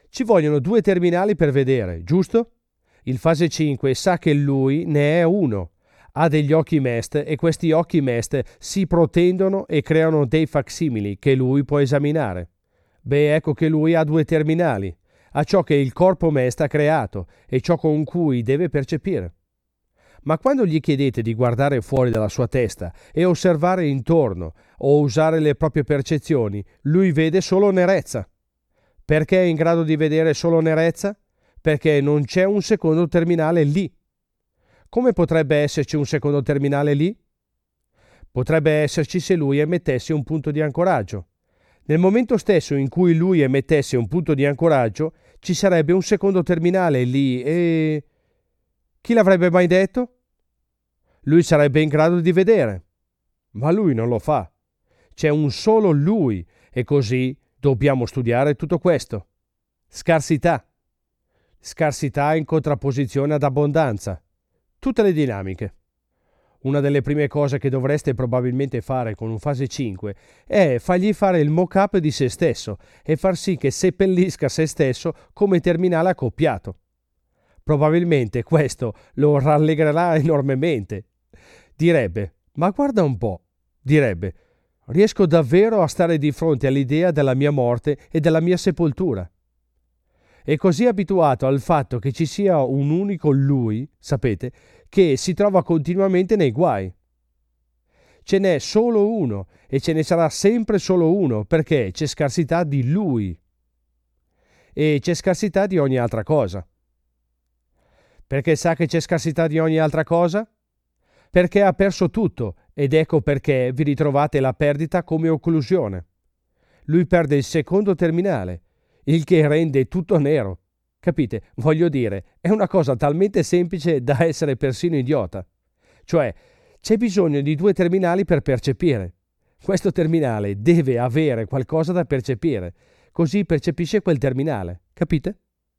Ci vogliono 2 terminali per vedere, giusto? Il fase 5 sa che lui ne è uno. Ha degli occhi MEST e questi occhi MEST si protendono e creano dei facsimili che lui può esaminare. Beh, ecco che lui ha 2 terminali. Ha ciò che il corpo MEST ha creato e ciò con cui deve percepire. Ma quando gli chiedete di guardare fuori dalla sua testa e osservare intorno o usare le proprie percezioni, lui vede solo nerezza. Perché è in grado di vedere solo nerezza? Perché non c'è un secondo terminale lì. Come potrebbe esserci un secondo terminale lì? Potrebbe esserci se lui emettesse un punto di ancoraggio. Nel momento stesso in cui lui emettesse un punto di ancoraggio, ci sarebbe un secondo terminale lì e... Chi l'avrebbe mai detto? Lui sarebbe in grado di vedere. Ma lui non lo fa. C'è un solo lui e così dobbiamo studiare tutto questo. Scarsità. Scarsità in contrapposizione ad abbondanza. Tutte le dinamiche. Una delle prime cose che dovreste probabilmente fare con un fase 5 è fargli fare il mock-up di se stesso e far sì che seppellisca se stesso come terminale accoppiato. Probabilmente questo lo rallegrerà enormemente. Direbbe, ma guarda un po'. Direbbe, riesco davvero a stare di fronte all'idea della mia morte e della mia sepoltura. È così abituato al fatto che ci sia un unico lui, sapete, che si trova continuamente nei guai. Ce n'è solo uno e ce ne sarà sempre solo uno perché c'è scarsità di lui e c'è scarsità di ogni altra cosa. Perché sa che c'è scarsità di ogni altra cosa? Perché ha perso tutto ed ecco perché vi ritrovate la perdita come occlusione. Lui perde il secondo terminale, il che rende tutto nero. Capite? Voglio dire, è una cosa talmente semplice da essere persino idiota. Cioè, c'è bisogno di 2 terminali per percepire. Questo terminale deve avere qualcosa da percepire, così percepisce quel terminale. Capite?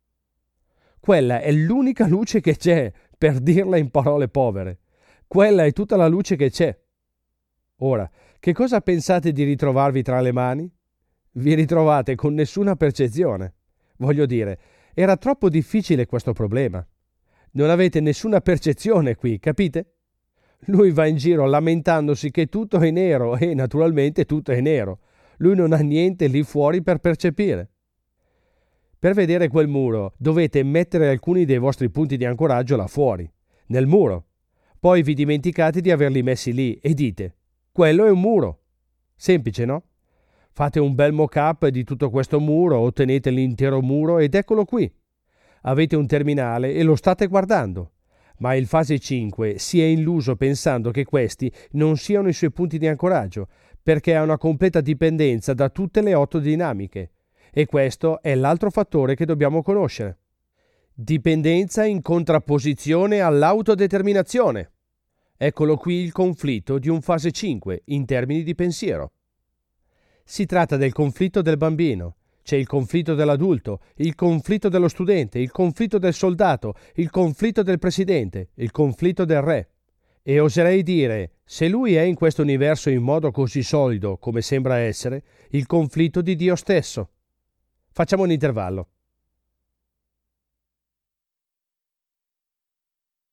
Quella è l'unica luce che c'è, per dirla in parole povere. Quella è tutta la luce che c'è. Ora, che cosa pensate di ritrovarvi tra le mani? Vi ritrovate con nessuna percezione. Voglio dire, era troppo difficile questo problema. Non avete nessuna percezione qui, capite? Lui va in giro lamentandosi che tutto è nero e naturalmente tutto è nero. Lui non ha niente lì fuori per percepire. Per vedere quel muro dovete mettere alcuni dei vostri punti di ancoraggio là fuori, nel muro. Poi vi dimenticate di averli messi lì e dite, quello è un muro. Semplice, no? Fate un bel mock-up di tutto questo muro, ottenete l'intero muro ed eccolo qui. Avete un terminale e lo state guardando. Ma il fase 5 si è illuso pensando che questi non siano i suoi punti di ancoraggio, perché ha una completa dipendenza da tutte le 8 dinamiche. E questo è l'altro fattore che dobbiamo conoscere. Dipendenza in contrapposizione all'autodeterminazione. Eccolo qui il conflitto di un fase 5 in termini di pensiero. Si tratta del conflitto del bambino. C'è il conflitto dell'adulto, il conflitto dello studente, il conflitto del soldato, il conflitto del presidente, il conflitto del re. E oserei dire, se lui è in questo universo in modo così solido come sembra essere, il conflitto di Dio stesso. Facciamo un intervallo.